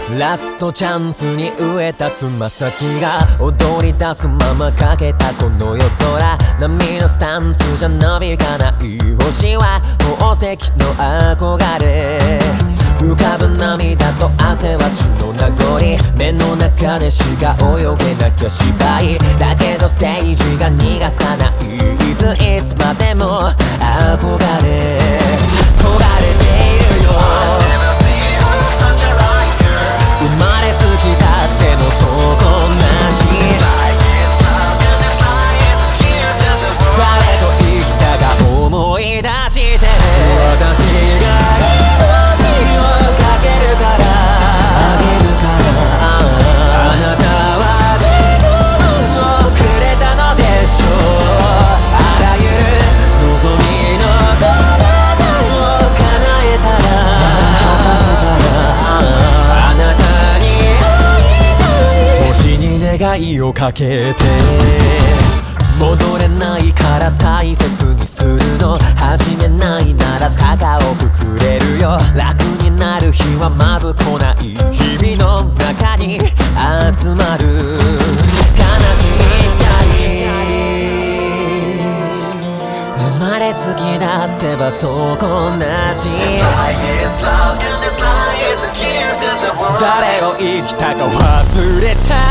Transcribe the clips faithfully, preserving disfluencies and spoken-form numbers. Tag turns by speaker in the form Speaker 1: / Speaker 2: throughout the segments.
Speaker 1: ラストチャンスに植えたつま先が踊り出すままかけたこの夜空、波のスタンスじゃ伸びがない星は宝石の憧れ、浮かぶ涙と汗は血の名残、目の中でしか泳げなきゃ芝居だけどステージが逃がさない、いついつまでも憧れ焦がれているよ、生まれつきたっての底なし、誰と生きたか思い出して私が命をかけるからあげるから、あなたは自分をくれたのでしょう、あらゆる望みのそばを叶えたら果たせたら、あなたに会いたい星に願いをかけて、戻れないから大切にするの、始めないなら高をくくれるよ、楽になる日はまず来ない日々の中に集まる悲しい光、生まれつきだってば底なし、誰を生きたか忘れちゃった、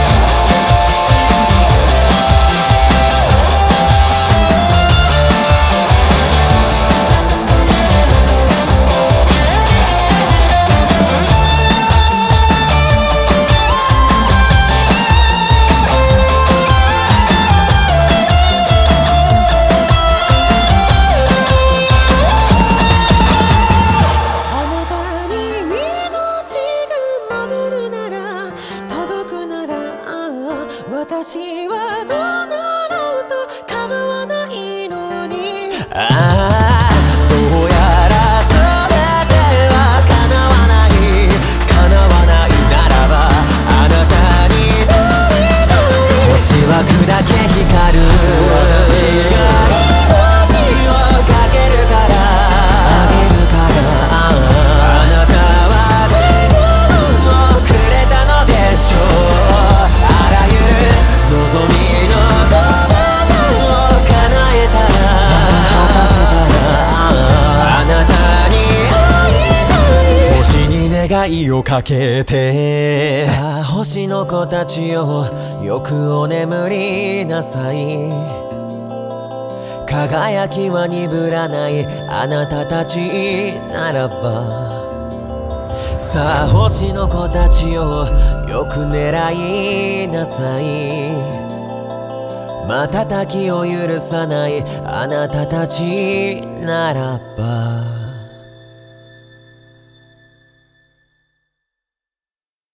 Speaker 1: 私はどうなろうと構わないのに、ああどうやら全ては叶わない、叶わないならばあなたにどれどれ星は砕け光る、私が命をかけるからあげるから、あなたは自分をくれたのでしょう、あらゆる望みのそばを叶えたら果たせたら、あなたに会いたい星に願いをかけて、さあ星の子たちよよくお眠りなさい、輝きは鈍らないあなたたちならば、さあ星の子たちよよく狙いなさい、瞬きを許さないあなたたちならば。